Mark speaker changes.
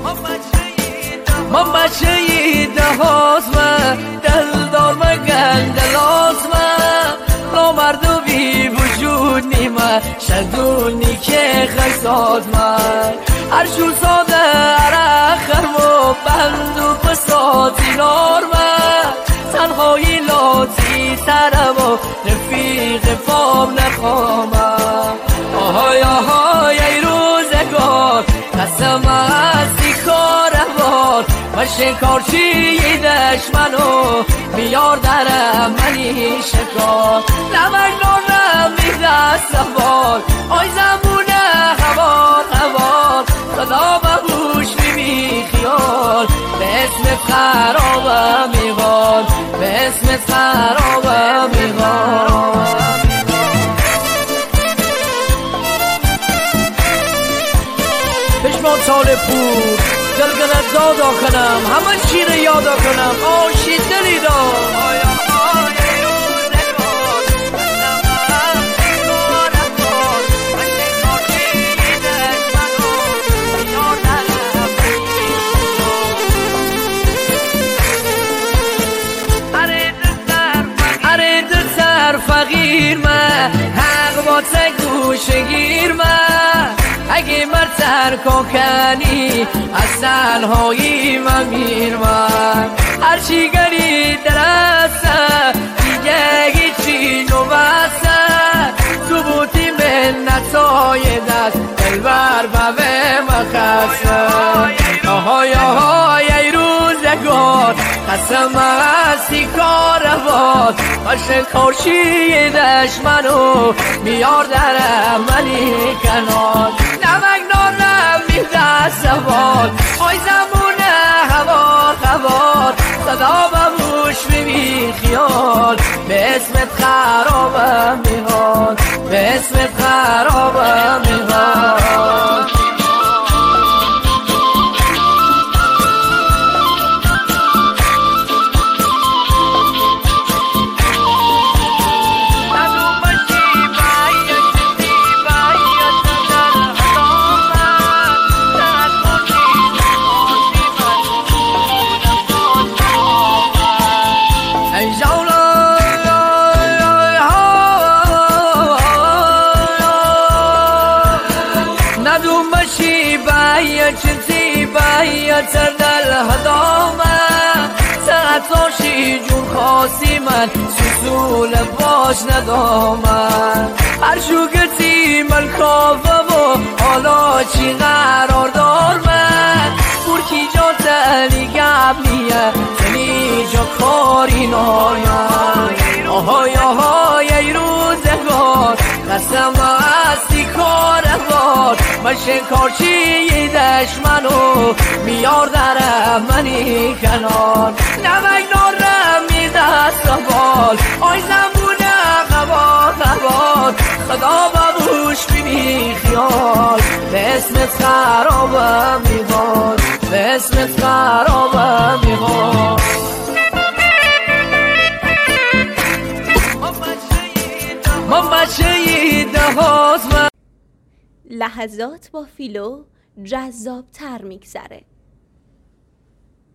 Speaker 1: من بچه دهازمه دلدار مگن دلازمه نامرد و بی وجود نیمه شدونی که خیسازمه هر شور ساده عرق خرم و بند و پساتی نارمه تنهایی لاتی ترم و رفیق پام نخوامه آهای آهای ای روزگار قسم هستی کاروان و شکارچی دشمنو بیار درم منی شکار نمک نارم میده سوال آی زمونه هوار هوار صدا بهوش بی خیال به اسمت خرابم میوان به اسمت خرابم میوان پشمان سال پور دلگنت دادا کنم همه چی رو یادا کنم آشی دلی دار فقیر من حق با گوش گیر من اگه من ترکا کنی از تنهایی من میر من هرچی گری درسته دیگه هیچی نوسته تو بودی منتای دست دلبر بوه مخسته آهای آهای ای روزگار قسم هستی کاروان و شکارچی دشمنو میار درم منی کنار نمک نارم میده سوال آی زمونه هوار هوار صدا بموش بی خیال به اسمت خرابم میهان به اسمت خرابم میهان تردل هدامه سعتاشی جون خاصی من سسول باش ندامه هر شوگتی من کافم و حالا چی قرار دار من برکی جا تلی گبلیه تلی جا کاری نایم آهای آهای ای روزگار قسم هستی کاروان و شکارچی دشمنو میار درم منی کنار نمک نارم میده سوال آی زمونه قوار قوار صدا ببوش بی خیال به اسمت خرابم میوان به اسمت خرابم میوان من بچه دهازمه
Speaker 2: لحظات با فیلو جذاب تر میگذره.